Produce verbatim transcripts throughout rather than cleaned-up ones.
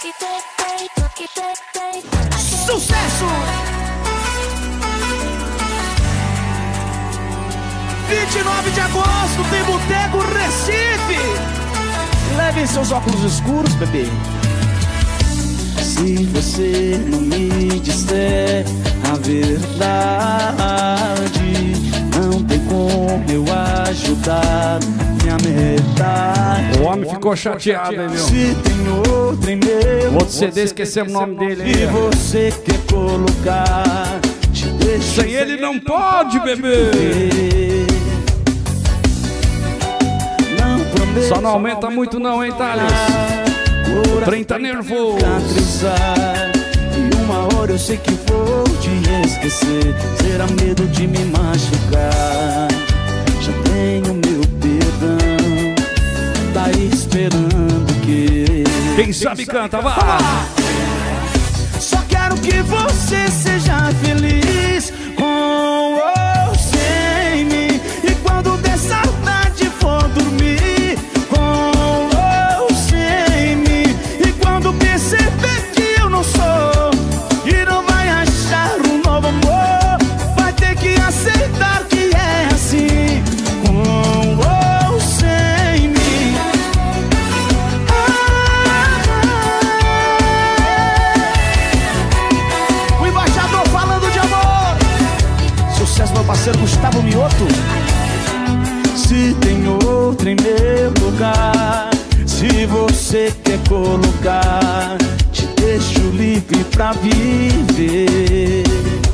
Sucesso! vinte e nove de agosto tem Boteco Recife. Levem seus óculos escuros, bebê. Se você não me disser a verdade, não tem como eu ajudar minha metade. O homem ficou chateado, hein, meu? Se tem outro em meu, outro C D, esquecemos o nome dele, hein? E você quer colocar, te deixa sem ele não pode, bebê. Não prometo, só não aumenta muito não, hein, Thales? trinta nervoso. E uma hora eu sei que vou te esquecer. Será medo de me machucar. Já tenho meu perdão, tá esperando que quem sabe canta, vá. Só quero que você seja feliz com ou sem mim. E quando der saudade for dormir com ou sem mim. E quando perceber que eu não sou e não vai achar um novo amor, vai ter que aceitar que é assim, com ou sem mim. O embaixador falando de amor. Sucesso, meu parceiro Gustavo Mioto. se tem outro em meu lugar, se você quer colocar, te deixo livre pra viver.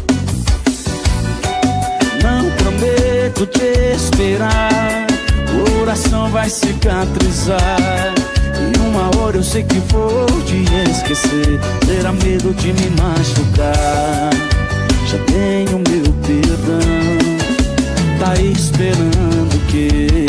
Não prometo te esperar, o coração vai cicatrizar. E uma hora eu sei que vou te esquecer, terá medo de me machucar. Já tenho meu perdão, tá esperando o quê?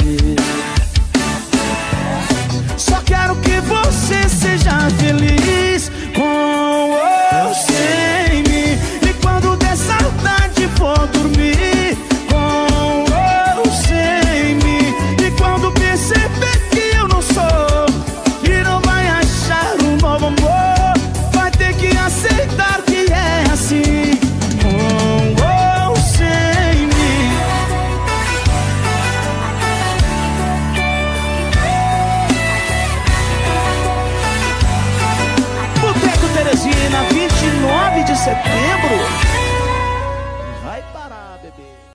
Só quero que você seja feliz com ou sem mim. E quando der saudade for dormir com ou sem mim. E quando perceber que eu não sou e não vai achar um novo amor, vai ter que aceitar que é assim, com ou sem mim. Boteco Teresina, vinte e nove de setembro.